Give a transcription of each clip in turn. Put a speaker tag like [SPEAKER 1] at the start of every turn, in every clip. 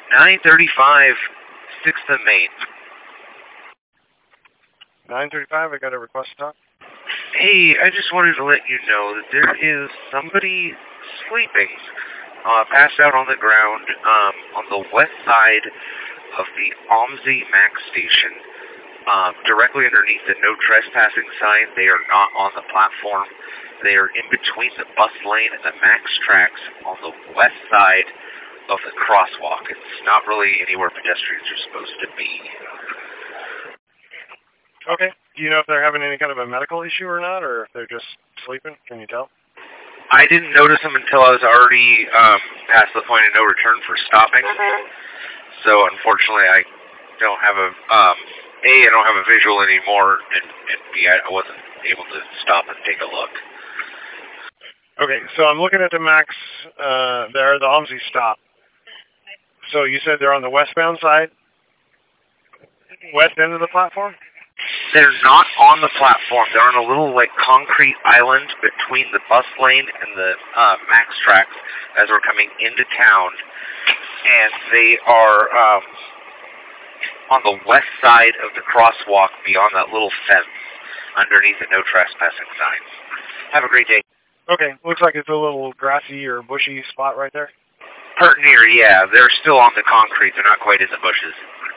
[SPEAKER 1] 935 6th and Main.
[SPEAKER 2] 935, I got a request to talk.
[SPEAKER 1] Hey, I just wanted to let you know that there is somebody sleeping, passed out on the ground, on the west side of the OMSI Max station, directly underneath the no trespassing sign. They are not on the platform. They are in between the bus lane and the Max tracks on the west side of the crosswalk. It's not really anywhere pedestrians are supposed to be.
[SPEAKER 2] Okay. Do you know if they're having any kind of a medical issue or not, or if they're just sleeping? Can you tell?
[SPEAKER 1] I didn't notice them until I was already past the point of no return for stopping. So unfortunately, I don't have I don't have a visual anymore, and B, I wasn't able to stop and take a look.
[SPEAKER 2] Okay, so I'm looking at the Max, the OMSI stop. So you said they're on the westbound side? West end of the platform?
[SPEAKER 1] They're not on the platform. They're on a little, concrete island between the bus lane and the Max tracks as we're coming into town. And they are on the west side of the crosswalk beyond that little fence underneath the no trespassing sign. Have a great day.
[SPEAKER 2] Okay, looks like it's a little grassy or bushy spot right there.
[SPEAKER 1] Pert near, yeah. They're still on the concrete. They're not quite in the bushes.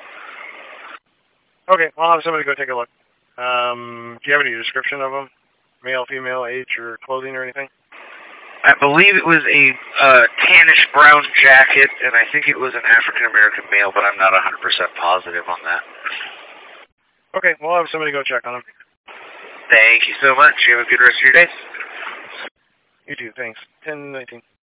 [SPEAKER 2] Okay, I'll have somebody go take a look. Do you have any description of them? Male, female, age, or clothing or anything?
[SPEAKER 1] I believe it was a tannish brown jacket, and I think it was an African-American male, but I'm not 100% positive on that.
[SPEAKER 2] Okay, we'll have somebody go check on him.
[SPEAKER 1] Thank you so much. You have a good rest of your day.
[SPEAKER 2] You too, thanks. 10:19.